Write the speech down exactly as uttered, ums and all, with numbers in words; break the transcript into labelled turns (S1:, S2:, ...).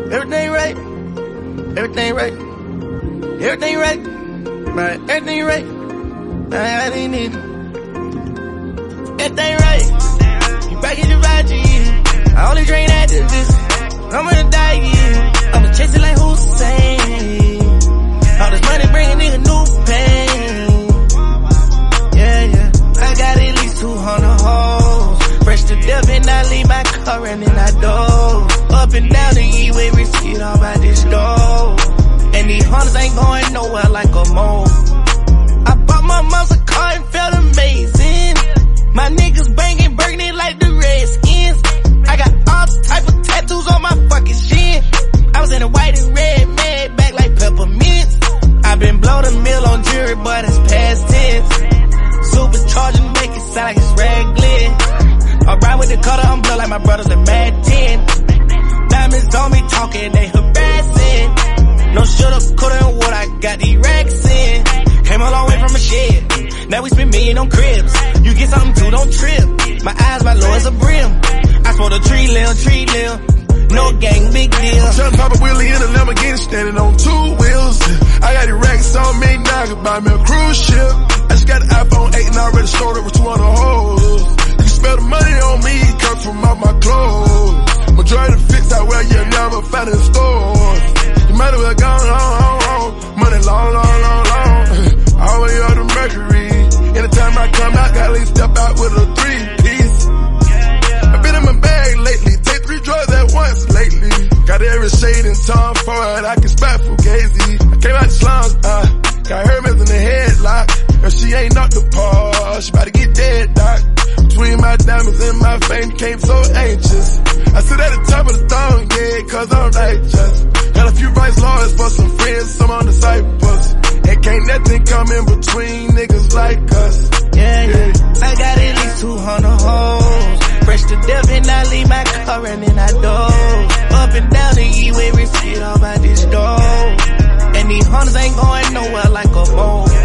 S1: Everything right. Everything right. Everything right. Right. Everything right. I didn't need it. Everything right. You back in the ride, yeah. I only drink activists. I'm gonna die, yeah. I'ma chase it like Hussein. All this money bring a nigga new pain. Yeah, yeah. I got at least two hundred hoes. Fresh to death and I leave my car running I doze. Up and down the E-way, risky all by this door. And these hunters ain't going nowhere like a mole. I bought my mom's a car and felt amazing. My niggas banging burgundy like the Redskins. I got all type of tattoos on my fucking shin. I was in a white and red mad back like peppermints. I been blow the mill on jury, but it's past tense. Supercharging, make it sound like it's Raglan. I ride with the cutter, I'm blood like my brothers in Mad ten. Diamonds on me talking, they harassing. No shoulda, coulda, and what I got these racks in. Came a long way from a shed. Now we spend million on cribs. You get something too, don't trip. My eyes, my low as a brim. I sport a tree limb, tree limb. No gang, big deal.
S2: I'm tryna pop a wheelie in a Lamborghini standing on two wheels. I got the racks on me now, I can buy me a cruise ship. I just got the iPhone eight and I already stored it with two hundred hoes. You can spend the money on me, come from all my clothes. Majority of the fits I wear, you'll never find in stores. You might as well go on, on, on. Money long, long, long, long. All the way up to Mercury. Anytime I come out, gotta at least step out with a three-piece. I've been in my bag lately, take three drugs at once lately. Got every shade in Tom Ford, I can spot Fugazi. I came out the slums, uh, got Hermes in the headlock. If she ain't knocked the paw, she about to get dead, doc. Between my diamonds and my fame, came so anxious. I sit at the top of the throne, yeah, cause I'm righteous. Got a few rights lawyers for some friends, some on the Cyprus. And can't nothing come in between niggas like us.
S1: Yeah, yeah. I got at least two hundred hoes. Fresh to death and I leave my car running I doze. Up and down the E-way, risky all by this door. And these hunters ain't going nowhere like a bowl.